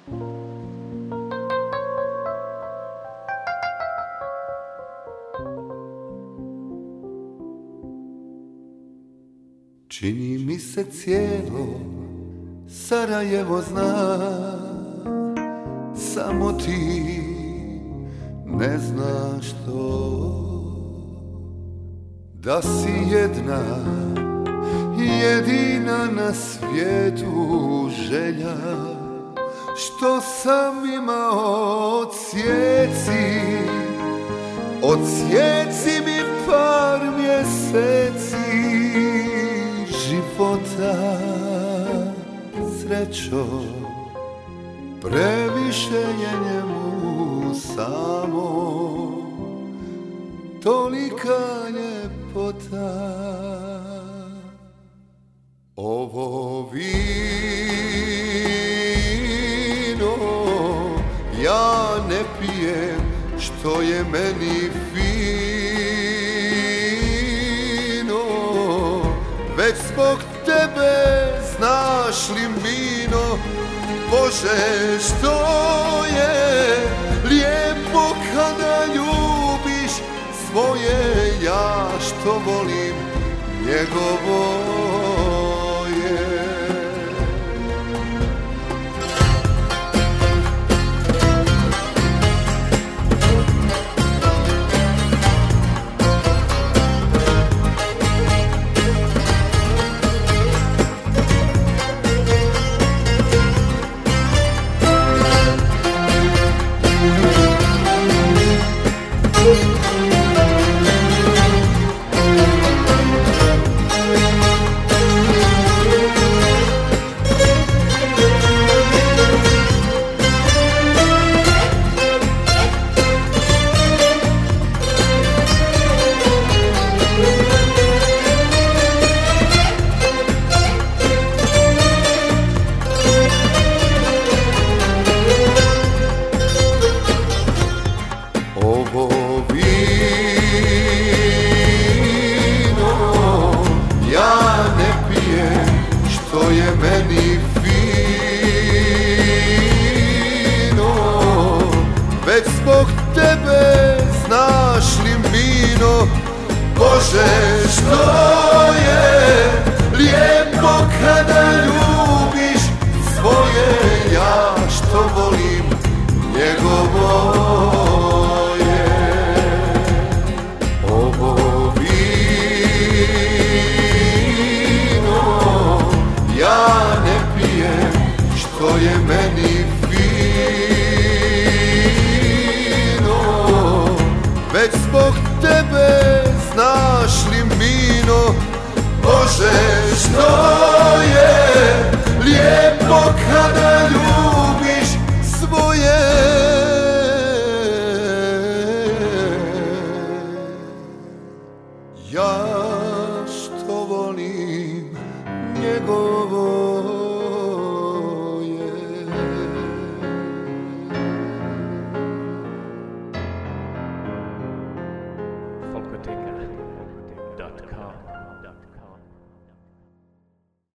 Čini mi se cijelo Sarajevo zna, samo ti ne znaš to, da si jedna jedina na svijetu želja, što sam imao. Odsjeci mi par mjeseci života, srećo, previše je njemu samo, tolika ljepota. Ovo vino ja ne pijem, što je meni fino, već zbog tebe, znaš li Mino, Bože, što je lijepo kada ljubiš svoje, ja što volim njegovo je. Ovo vino ja ne pijem, što je meni fino, već zbog tebe, znaš li Mino, Bože, što